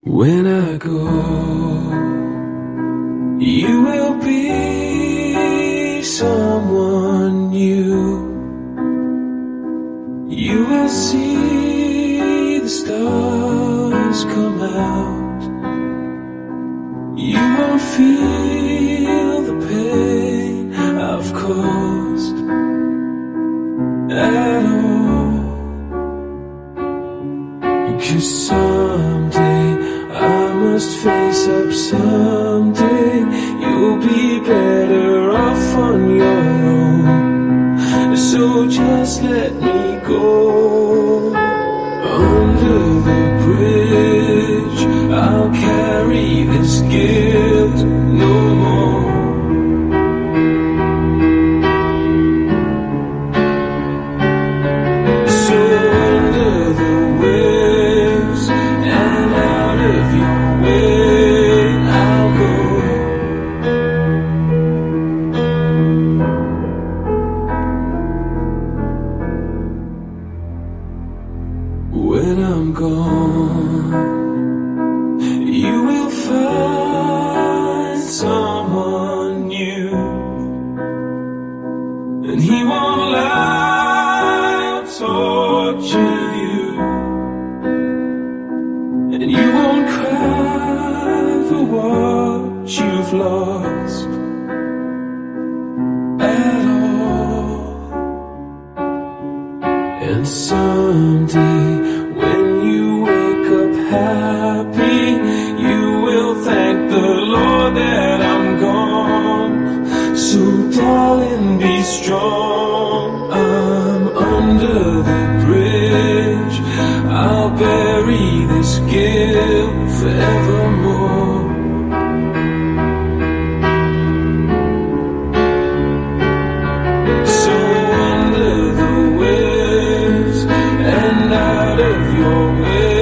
When I go, you will be someone new. You will see the stars come out. You won't feel the pain I've caused at all. Because someday I must face up. Someday you'll be better off on your own. So just let me go. Under the bridge, I'll carry this guilt no more. So under the waves and out of your way, I'll go. When I'm gone, you will find someone new, and he won't lie or torture you, and you won't cry for what you've lost at all. And someday when you wake up happy, you will thank the Lord that I'm gone. So darling, be strong. I'm under the bridge. I'll bury this guilt forevermore. So under the waves and out of your way,